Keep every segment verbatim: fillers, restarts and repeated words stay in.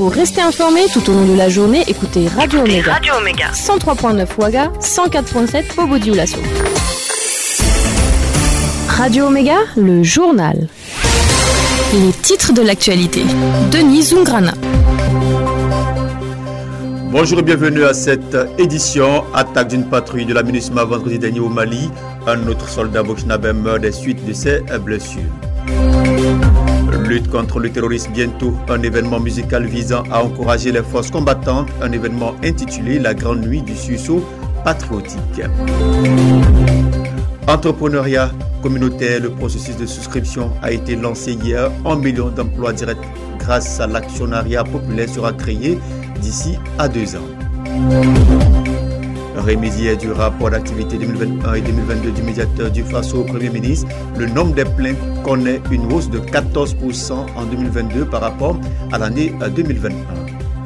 Pour rester informé tout au long de la journée, écoutez Radio écoutez Omega. Radio Omega. cent trois virgule neuf Ouaga, cent quatre virgule sept Bobo Dioulasso. Radio Omega, le journal. Les titres de l'actualité. Denis Zungrana. Bonjour et bienvenue à cette édition. Attaque d'une patrouille de la MINUSMA vendredi dernier au Mali. Un autre soldat burkinabé meurt des suites de ses blessures. Lutte contre le terrorisme, bientôt un événement musical visant à encourager les forces combattantes. Un événement intitulé La Grande Nuit du Sursaut patriotique. Entrepreneuriat communautaire, le processus de souscription a été lancé hier. Un million d'emplois directs grâce à l'actionnariat populaire sera créé d'ici à deux ans. Remise hier du rapport d'activité deux mille vingt et un et deux mille vingt-deux du médiateur du Faso au Premier ministre. Le nombre des plaintes connaît une hausse de quatorze pour cent en deux mille vingt-deux par rapport à l'année deux mille vingt et un.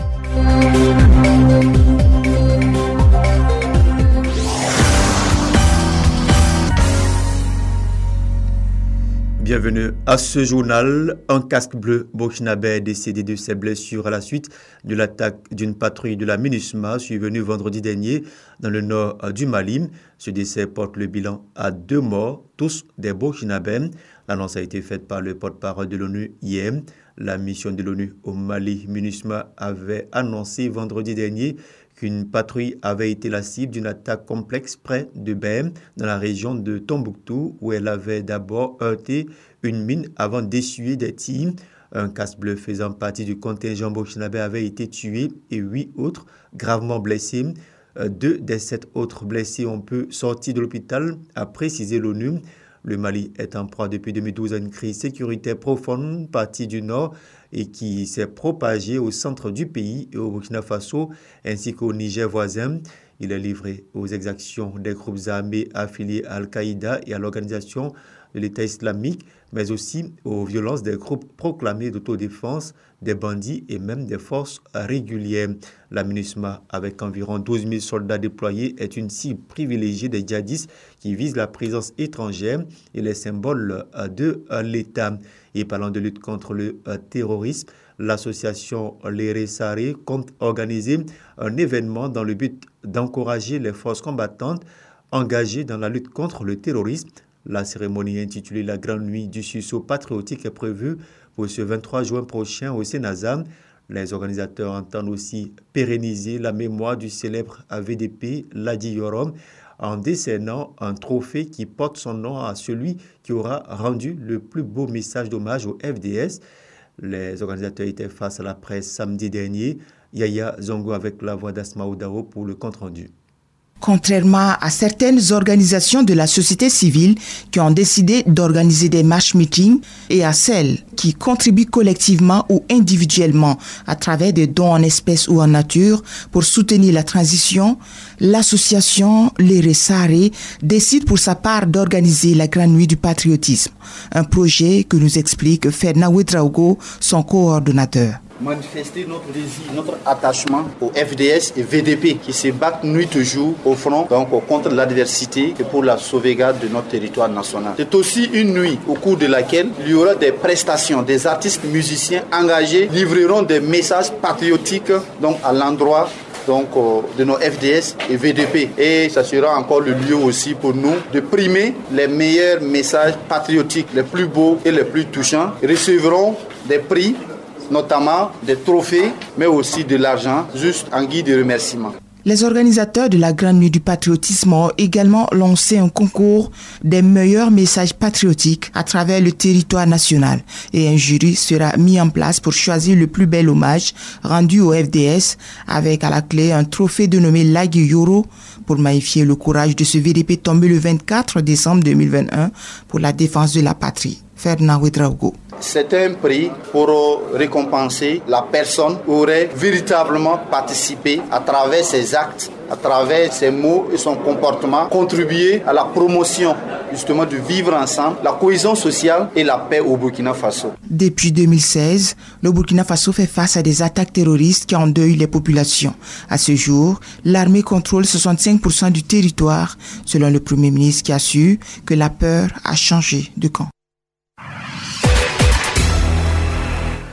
Bienvenue à ce journal. Un casque bleu burkinabé est décédé de ses blessures à la suite de l'attaque d'une patrouille de la MINUSMA survenue vendredi dernier dans le nord du Mali. Ce décès porte le bilan à deux morts, tous des Burkinabés. L'annonce a été faite par le porte-parole de l'ONU hier. La mission de l'ONU au Mali, MINUSMA, avait annoncé vendredi dernier qu'une patrouille avait été la cible d'une attaque complexe près de Bem, dans la région de Tombouctou, où elle avait d'abord heurté une mine avant d'essuyer des tirs. Un casque bleu faisant partie du contingent burkinabé avait été tué et huit autres gravement blessés. Deux des sept autres blessés ont pu sortir de l'hôpital, a précisé l'ONU. Le Mali est en proie depuis deux mille douze à une crise sécuritaire profonde, partie du nord, et qui s'est propagée au centre du pays et au Burkina Faso, ainsi qu'au Niger voisin. Il est livré aux exactions des groupes armés affiliés à Al-Qaïda et à l'organisation de l'État islamique, mais aussi aux violences des groupes proclamés d'autodéfense, des bandits et même des forces régulières. La MINUSMA, avec environ douze mille soldats déployés, est une cible privilégiée des djihadistes qui visent la présence étrangère et les symboles de l'État. Et parlant de lutte contre le terrorisme, l'association Les Resaré compte organiser un événement dans le but d'encourager les forces combattantes engagées dans la lutte contre le terrorisme. La cérémonie intitulée La Grande Nuit du Sursaut patriotique est prévue pour ce vingt-trois juin prochain au Sénazam. Les organisateurs entendent aussi pérenniser la mémoire du célèbre A V D P Ladi Yorom en décernant un trophée qui porte son nom à celui qui aura rendu le plus beau message d'hommage au F D S. Les organisateurs étaient face à la presse samedi dernier. Yaya Zongo avec la voix d'Asma Oudao pour le compte-rendu. Contrairement à certaines organisations de la société civile qui ont décidé d'organiser des marches-meetings et à celles qui contribuent collectivement ou individuellement à travers des dons en espèces ou en nature pour soutenir la transition, l'association Les Resaré décide pour sa part d'organiser la Grande Nuit du patriotisme, un projet que nous explique Ferdinand Ouedraogo, son coordonnateur. Manifester notre désir, notre attachement au F D S et V D P qui se battent nuit et jour au front donc contre l'adversité et pour la sauvegarde de notre territoire national. C'est aussi une nuit au cours de laquelle il y aura des prestations, des artistes musiciens engagés livreront des messages patriotiques donc à l'endroit donc euh, de nos F D S et V D P. Et ça sera encore le lieu aussi pour nous de primer les meilleurs messages patriotiques, les plus beaux et les plus touchants. Ils recevront des prix, notamment des trophées, mais aussi de l'argent, juste en guise de remerciement. Les organisateurs de la Grande Nuit du patriotisme ont également lancé un concours des meilleurs messages patriotiques à travers le territoire national et un jury sera mis en place pour choisir le plus bel hommage rendu au F D S avec à la clé un trophée dénommé Lagi Yoro pour magnifier le courage de ce V D P tombé le vingt-quatre décembre deux mille vingt et un pour la défense de la patrie. Ferdinand Ouedraogo. C'est un prix pour récompenser la personne qui aurait véritablement participé à travers ses actes, à travers ses mots et son comportement, contribuer à la promotion justement du vivre ensemble, la cohésion sociale et la paix au Burkina Faso. Depuis deux mille seize, le Burkina Faso fait face à des attaques terroristes qui endeuillent les populations. À ce jour, l'armée contrôle soixante-cinq pour cent du territoire, selon le Premier ministre qui assure que la peur a changé de camp.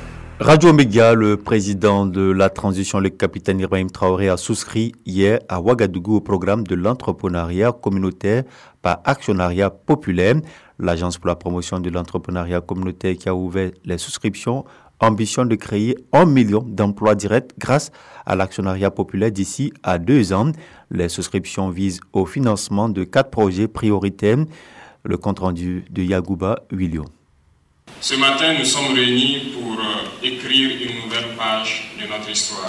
Radio Média, le président de la transition, le capitaine Ibrahim Traoré, a souscrit hier à Ouagadougou au programme de l'entrepreneuriat communautaire par actionnariat populaire. L'Agence pour la promotion de l'entrepreneuriat communautaire qui a ouvert les souscriptions ambitionne de créer un million d'emplois directs grâce à l'actionnariat populaire d'ici à deux ans. Les souscriptions visent au financement de quatre projets prioritaires. Le compte-rendu de Yagouba William. Ce matin, nous sommes réunis pour euh, écrire une nouvelle page de notre histoire.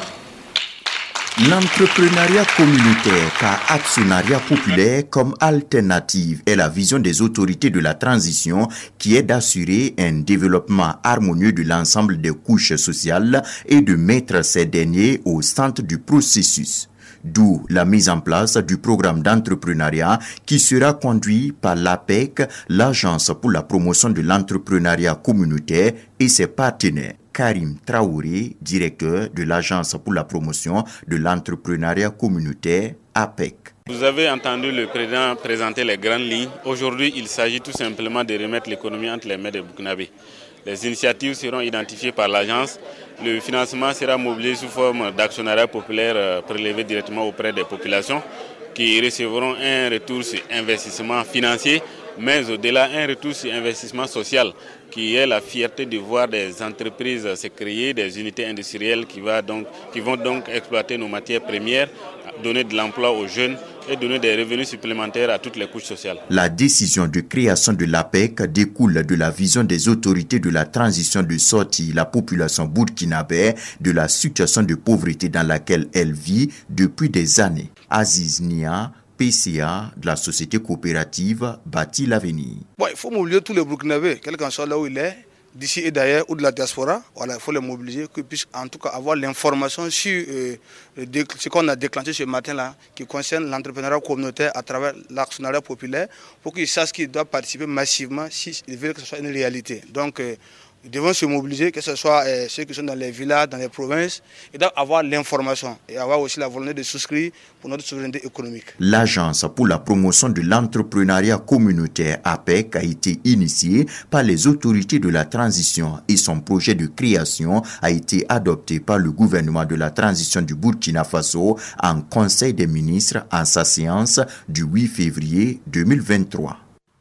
L'entrepreneuriat communautaire par actionnariat populaire comme alternative est la vision des autorités de la transition qui est d'assurer un développement harmonieux de l'ensemble des couches sociales et de mettre ces derniers au centre du processus. D'où la mise en place du programme d'entrepreneuriat qui sera conduit par l'A P E C, l'Agence pour la promotion de l'entrepreneuriat communautaire et ses partenaires. Karim Traoré, directeur de l'Agence pour la promotion de l'entrepreneuriat communautaire, A P E C. Vous avez entendu le président présenter les grandes lignes. Aujourd'hui, il s'agit tout simplement de remettre l'économie entre les mains des Burkinabés. Les initiatives seront identifiées par l'agence. Le financement sera mobilisé sous forme d'actionnariat populaire prélevé directement auprès des populations qui recevront un retour sur investissement financier, mais au-delà un retour sur investissement social qui est la fierté de voir des entreprises se créer, des unités industrielles qui, va donc, qui vont donc exploiter nos matières premières, donner de l'emploi aux jeunes et donner des revenus supplémentaires à toutes les couches sociales. La décision de création de l'A P E C découle de la vision des autorités de la transition de sortir la population burkinabé de la situation de pauvreté dans laquelle elle vit depuis des années. Aziz Nia, P C A de la société coopérative Bâti l'avenir. Bon, il faut mobiliser tous les Burkinabés, quel qu'en soit là où il est, d'ici et d'ailleurs, ou de la diaspora. Voilà, il faut les mobiliser, qu'ils puissent en tout cas avoir l'information sur euh, ce qu'on a déclenché ce matin-là, qui concerne l'entrepreneuriat communautaire à travers l'actionnariat populaire, pour qu'ils sachent qu'ils doivent participer massivement s'ils veulent que ce soit une réalité. Donc, euh, ils devront se mobiliser, que ce soit euh, ceux qui sont dans les villages, dans les provinces, ils doivent avoir l'information et avoir aussi la volonté de souscrire pour notre souveraineté économique. L'Agence pour la promotion de l'entrepreneuriat communautaire A P E C a été initiée par les autorités de la transition et son projet de création a été adopté par le gouvernement de la transition du Burkina Faso en Conseil des ministres en sa séance du huit février deux mille vingt-trois.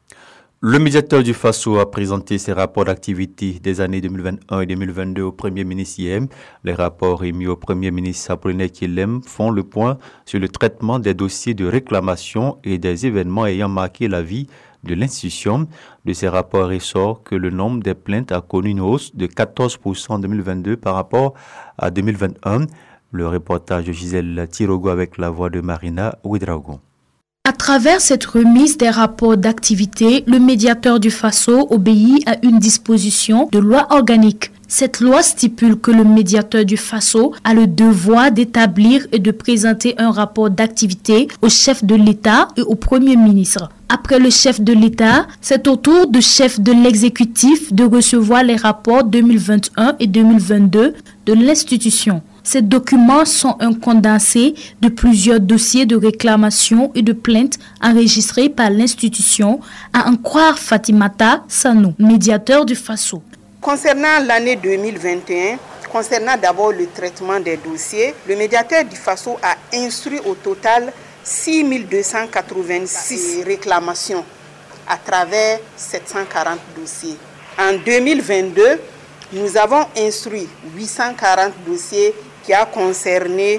Le médiateur du Faso a présenté ses rapports d'activité des années deux mille vingt-un et deux mille vingt-deux au Premier ministre hier. Les rapports émis au Premier ministre Apollinaire Kyelem font le point sur le traitement des dossiers de réclamation et des événements ayant marqué la vie de l'institution. De ces rapports ressort que le nombre des plaintes a connu une hausse de quatorze pour cent en deux mille vingt-deux par rapport à deux mille vingt-un. Le reportage de Gisèle Tirogo avec la voix de Marina Ouedraogo. À travers cette remise des rapports d'activité, le médiateur du Faso obéit à une disposition de loi organique. Cette loi stipule que le médiateur du Faso a le devoir d'établir et de présenter un rapport d'activité au chef de l'État et au Premier ministre. Après le chef de l'État, c'est au tour du chef de l'exécutif de recevoir les rapports deux mille vingt et un et deux mille vingt-deux de l'institution. Ces documents sont un condensé de plusieurs dossiers de réclamation et de plaintes enregistrés par l'institution, à en croire Fatimata Sanou, médiateur du Faso. Concernant l'année deux mille vingt et un, concernant d'abord le traitement des dossiers, le médiateur du Faso a instruit au total six mille deux cent quatre-vingt-six réclamations à travers sept cent quarante dossiers. En deux mille vingt-deux, nous avons instruit huit cent quarante dossiers qui a concerné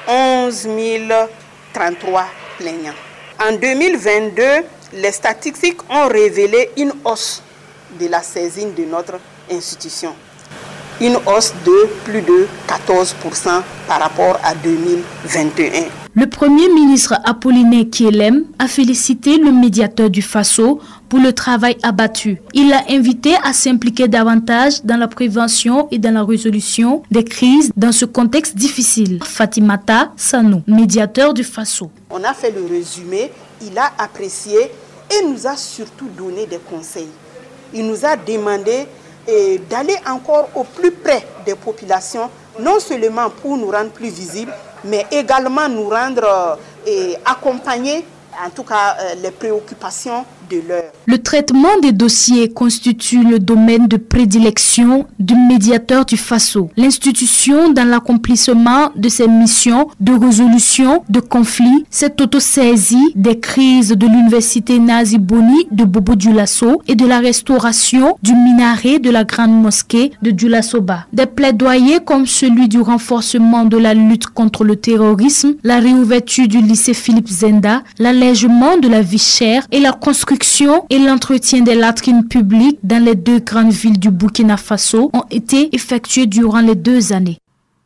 onze mille trente-trois plaignants. En deux mille vingt-deux, les statistiques ont révélé une hausse de la saisine de notre institution. Une hausse de plus de quatorze pour cent par rapport à deux mille vingt et un. Le Premier ministre Apollinaire Kyelem a félicité le médiateur du Faso pour le travail abattu. Il l'a invité à s'impliquer davantage dans la prévention et dans la résolution des crises dans ce contexte difficile. Fatimata Sanou, médiateur du Faso. On a fait le résumé, il a apprécié et nous a surtout donné des conseils. Il nous a demandé eh, d'aller encore au plus près des populations, non seulement pour nous rendre plus visibles, mais également nous rendre euh, et accompagner, en tout cas, euh, les préoccupations de l'heure. Le traitement des dossiers constitue le domaine de prédilection du médiateur du Faso. L'institution, dans l'accomplissement de ses missions de résolution de conflits, s'est autosaisie des crises de l'université Nazi Boni de Bobo Dioulasso et de la restauration du minaret de la grande mosquée de Dioulasso-Ba. Des plaidoyers comme celui du renforcement de la lutte contre le terrorisme, la réouverture du lycée Philippe Zenda, l'allègement de la vie chère et la construction et l'entretien des latrines publiques dans les deux grandes villes du Burkina Faso ont été effectués durant les deux années.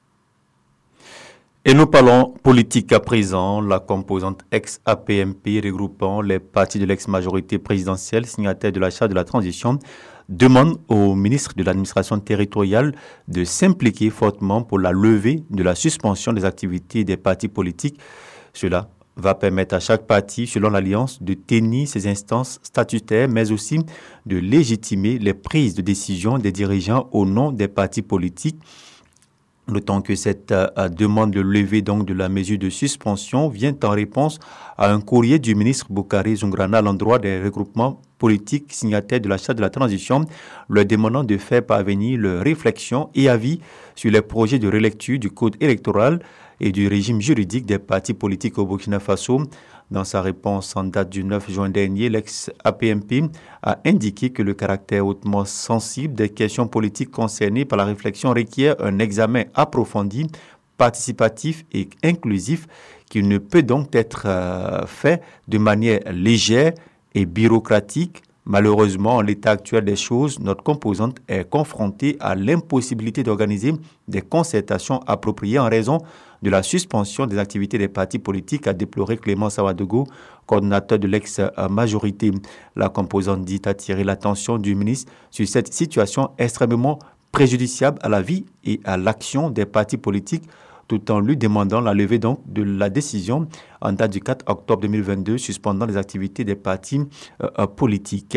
Et nous parlons politique à présent. La composante ex-A P M P regroupant les partis de l'ex-majorité présidentielle signataires de la charte de la transition demande au ministre de l'administration territoriale de s'impliquer fortement pour la levée de la suspension des activités des partis politiques. Cela va permettre à chaque parti, selon l'Alliance, de tenir ses instances statutaires, mais aussi de légitimer les prises de décision des dirigeants au nom des partis politiques. Notons que cette euh, demande de levée donc de la mesure de suspension vient en réponse à un courrier du ministre Boukari Zoungrana à l'endroit des regroupements politiques signataires de la charte de la transition, leur demandant de faire parvenir leurs réflexions et avis sur les projets de relecture du code électoral et du régime juridique des partis politiques au Burkina Faso. Dans sa réponse en date du neuf juin dernier, l'ex-A P M P a indiqué que le caractère hautement sensible des questions politiques concernées par la réflexion requiert un examen approfondi, participatif et inclusif qui ne peut donc être euh, fait de manière légère et bureaucratique. Malheureusement, en l'état actuel des choses, notre composante est confrontée à l'impossibilité d'organiser des concertations appropriées en raison de la suspension des activités des partis politiques, a déploré Clément Sawadogo, coordonnateur de l'ex-majorité. La composante dit attirer l'attention du ministre sur cette situation extrêmement préjudiciable à la vie et à l'action des partis politiques, tout en lui demandant la levée donc de la décision en date du quatre octobre deux mille vingt-deux suspendant les activités des partis euh, politiques.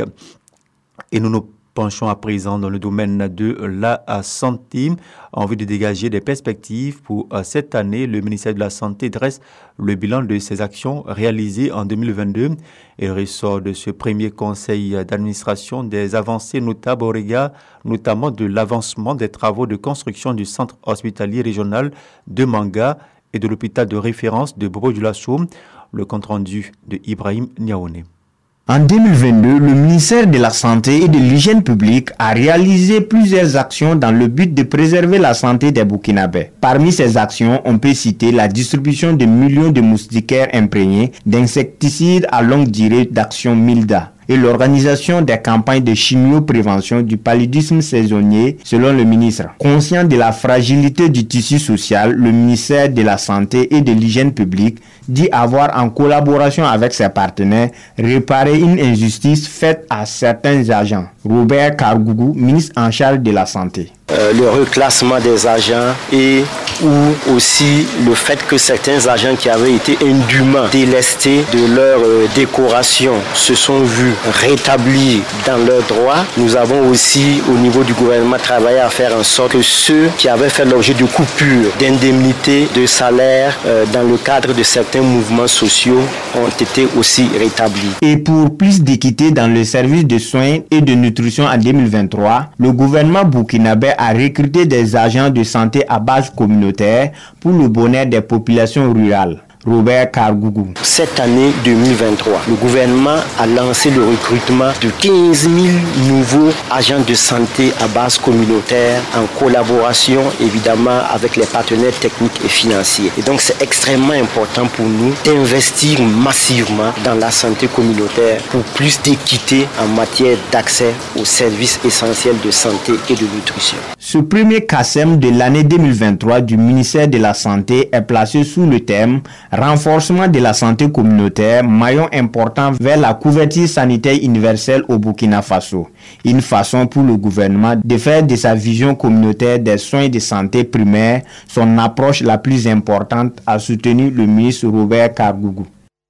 Et nous nous penchons à présent dans le domaine de la santé. En vue de dégager des perspectives pour euh, cette année, le ministère de la Santé dresse le bilan de ses actions réalisées en deux mille vingt-deux. Il ressort de ce premier conseil d'administration des avancées notables au regard notamment de l'avancement des travaux de construction du centre hospitalier régional de Manga et de l'hôpital de référence de Bobo Dioulasso. Le compte-rendu de Ibrahim Niaoune. En deux mille vingt-deux, le ministère de la Santé et de l'Hygiène publique a réalisé plusieurs actions dans le but de préserver la santé des Burkinabés. Parmi ces actions, on peut citer la distribution de millions de moustiquaires imprégnés d'insecticides à longue durée d'action MILDA et l'organisation des campagnes de chimioprévention du paludisme saisonnier, selon le ministre. Conscient de la fragilité du tissu social, le ministère de la Santé et de l'Hygiène publique dit avoir, en collaboration avec ses partenaires, réparé une injustice faite à certains agents. Robert Kargougou, ministre en charge de la Santé. Euh, le reclassement des agents et ou aussi le fait que certains agents qui avaient été indûment délestés de leur euh, décoration se sont vus rétablis dans leurs droits. Nous avons aussi au niveau du gouvernement travaillé à faire en sorte que ceux qui avaient fait l'objet de coupures d'indemnités, de salaires euh, dans le cadre de certains mouvements sociaux ont été aussi rétablis. Et pour plus d'équité dans le service de soins et de nutrition en deux mille vingt-trois, le gouvernement burkinabé a recruté des agents de santé à base communautaire pour le bonheur des populations rurales. Robert Kargougou. Cette année deux mille vingt-trois, le gouvernement a lancé le recrutement de quinze mille nouveaux agents de santé à base communautaire en collaboration évidemment avec les partenaires techniques et financiers. Et donc c'est extrêmement important pour nous d'investir massivement dans la santé communautaire pour plus d'équité en matière d'accès aux services essentiels de santé et de nutrition. Ce premier C A S E M de l'année deux mille vingt-trois du ministère de la Santé est placé sous le thème renforcement de la santé communautaire, maillon important vers la couverture sanitaire universelle au Burkina Faso. Une façon pour le gouvernement de faire de sa vision communautaire des soins de santé primaire son approche la plus importante, a soutenu le ministre Robert Kargougou.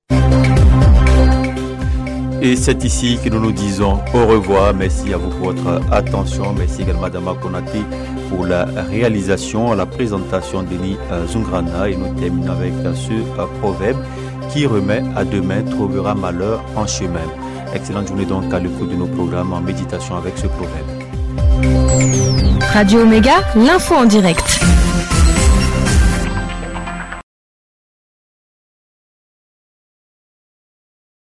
Et c'est ici que nous nous disons au revoir. Merci à vous pour votre attention. Merci également à Dama Konaté pour la réalisation, la présentation d'Eni Zoungrana. Et nous terminons avec ce proverbe qui remet à demain trouvera malheur en chemin. Excellente journée donc à l'écoute de nos programmes en méditation avec ce proverbe. Radio Omega, l'info en direct.